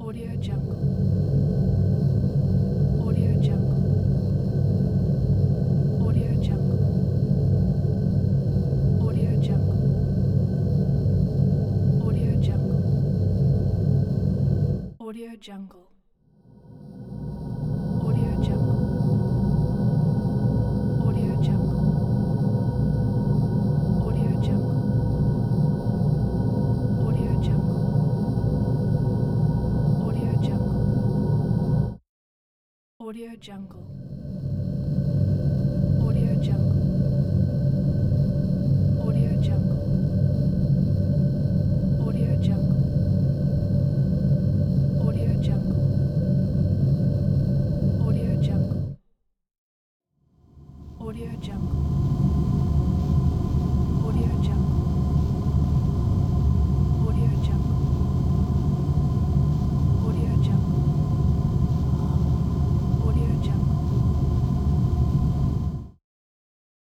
Audio Jungle. Audio Jungle. Audio Jungle. Audio Jungle. Audio Jungle. Audio Jungle. Audio Jungle. Audio Jungle. Audio Jungle. Audio Jungle. Audio Jungle. Audio Jungle.